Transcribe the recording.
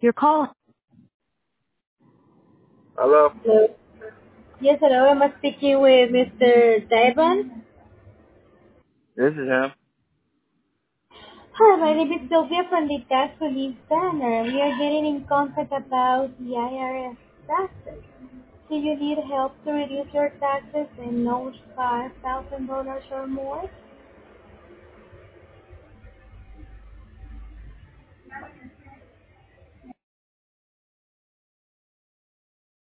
Your call. Hello. Hello. Yes, hello. I'm speaking with Mr. Devon. This is him. Hi, my name is Sylvia from the Tax Relief Center. We are getting in contact about the IRS taxes. Do you need help to reduce your taxes and know $5,000 or more?